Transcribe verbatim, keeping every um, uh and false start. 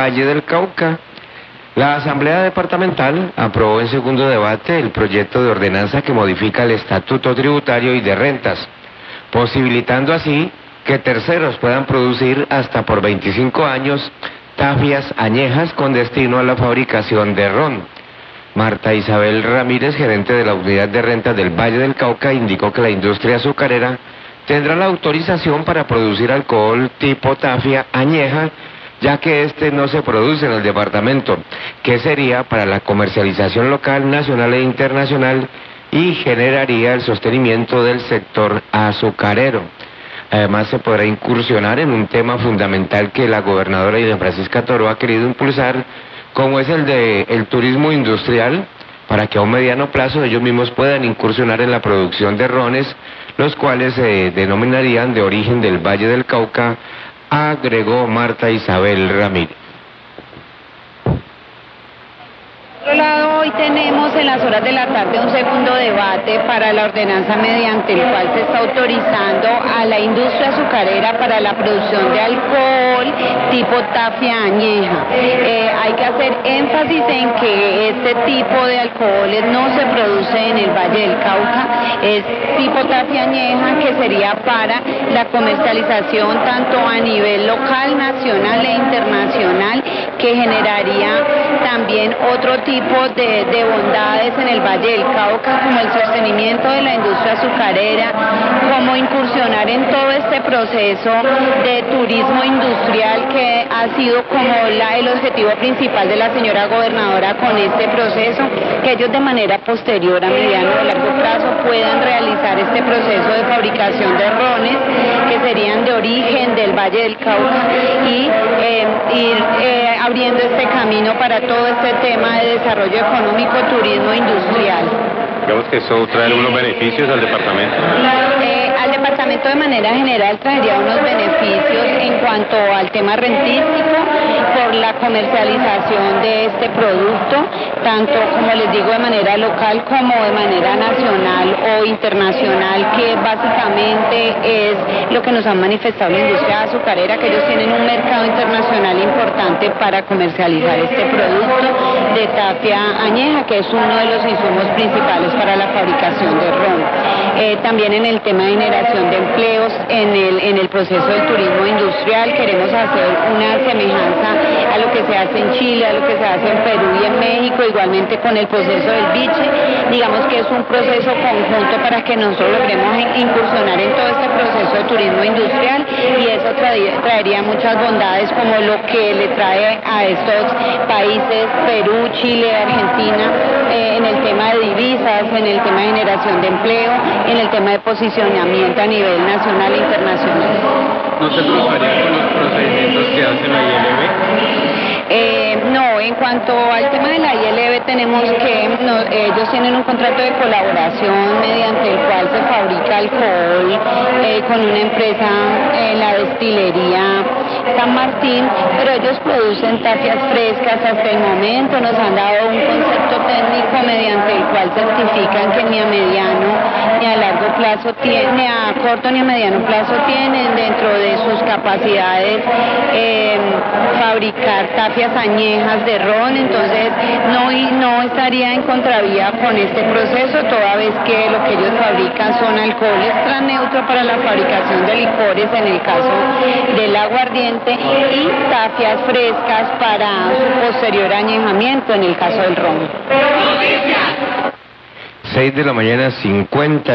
Valle del Cauca. La Asamblea Departamental aprobó en segundo debate el proyecto de ordenanza que modifica el Estatuto Tributario y de Rentas, posibilitando así que terceros puedan producir hasta por veinticinco años tafias añejas con destino a la fabricación de ron. Marta Isabel Ramírez, gerente de la Unidad de Rentas del Valle del Cauca, indicó que la industria azucarera tendrá la autorización para producir alcohol tipo tafia añeja, ya que este no se produce en el departamento, que sería para la comercialización local, nacional e internacional y generaría el sostenimiento del sector azucarero. Además, se podrá incursionar en un tema fundamental que la gobernadora Idina Francisca Toro ha querido impulsar, como es el de el turismo industrial, para que a un mediano plazo ellos mismos puedan incursionar en la producción de rones, los cuales se denominarían de origen del Valle del Cauca, agregó Marta Isabel Ramírez. Por otro lado, hoy tenemos en las horas de la tarde un segundo debate para la ordenanza mediante el cual se está autorizando a la industria azucarera para la producción de alcohol tipo tafia añeja. Eh, hay que hacer énfasis en que este tipo de alcoholes no se produce en el Valle del Cauca, es tipo tafia añeja que sería para la comercialización tanto a nivel local, nacional e internacional, que generaría también otro tipo de, de bondades en el Valle del Cauca, como el sostenimiento de la industria azucarera, como incursionar en todo este proceso de turismo industrial que ha sido como la, el objetivo principal de la señora gobernadora con este proceso, que ellos de manera posterior a mediano o largo plazo puedan realizar este proceso de fabricación de rones que serían de origen del Valle del Cauca y eh, ir eh, abriendo este camino para todo este tema de desarrollo económico, turismo industrial. Digamos que eso trae unos beneficios al departamento. Eh, al departamento de manera general traería unos beneficios en cuanto al tema rentístico por la comercialización de este producto, tanto como les digo de manera local como de manera nacional o internacional, que básicamente es lo que nos han manifestado la industria azucarera, que ellos tienen un mercado internacional importante para comercializar este producto de tafia añeja, que es uno de los insumos principales para la fabricación de ron. Eh, también en el tema de generación de empleos, en el, en el proceso del turismo industrial, queremos hacer una semejanza a lo que se hace en Chile, a lo que se hace en Perú y en México, igualmente con el proceso del biche. Digamos que es un proceso conjunto para que nosotros logremos incursionar en todo este proceso de turismo industrial, y eso traería, traería muchas bondades, como lo que le trae a estos países, Perú, Chile, Argentina, eh, en el tema de divisas, en el tema de generación de empleo, en el tema de posicionamiento a nivel nacional e internacional. ¿No se cruzaría con los procedimientos que hace la I L B? Eh, no, en cuanto al tema de la I L B tenemos que, no, ellos tienen un contrato de colaboración mediante el cual se fabrica alcohol eh, con una empresa, eh, la destilería San Martín, pero ellos producen tafias frescas hasta el momento. Nos han dado un concepto técnico mediante el cual certifican que ni a mediano ni a largo plazo tienen, ni a corto ni a mediano plazo tienen dentro de sus capacidades eh, fabricar tafias añejas de ron. Entonces no, no estaría en contravía con este proceso, toda vez que lo que ellos fabrican son alcoholes transneutros para la fabricación de licores en el caso del aguardiente, y tafias frescas para su posterior añejamiento en el caso del ron. seis de la mañana, cincuenta